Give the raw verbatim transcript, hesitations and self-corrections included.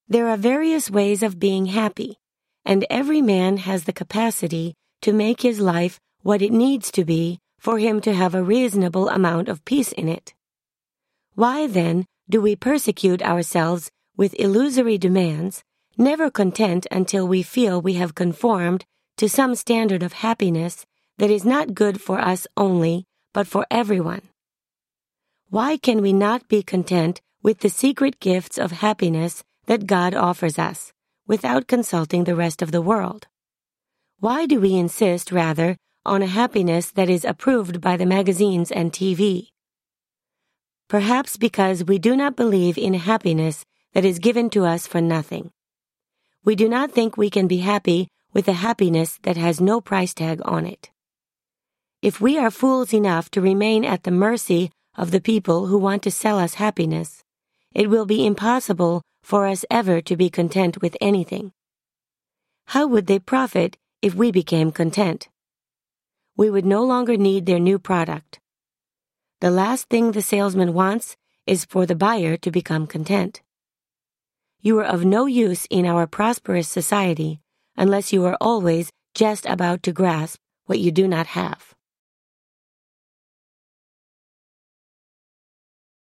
There are various ways of being happy, and every man has the capacity to make his life what it needs to be for him to have a reasonable amount of peace in it. Why, then, do we persecute ourselves with illusory demands, never content until we feel we have conformed to some standard of happiness that is not good for us only, but for everyone? Why can we not be content with the secret gifts of happiness that God offers us, without consulting the rest of the world? Why do we insist, rather, on a happiness that is approved by the magazines and T V? Perhaps because we do not believe in a happiness that is given to us for nothing. We do not think we can be happy with a happiness that has no price tag on it. If we are fools enough to remain at the mercy of the people who want to sell us happiness, it will be impossible for us ever to be content with anything. How would they profit if we became content? We would no longer need their new product. The last thing the salesman wants is for the buyer to become content. You are of no use in our prosperous society unless you are always just about to grasp what you do not have.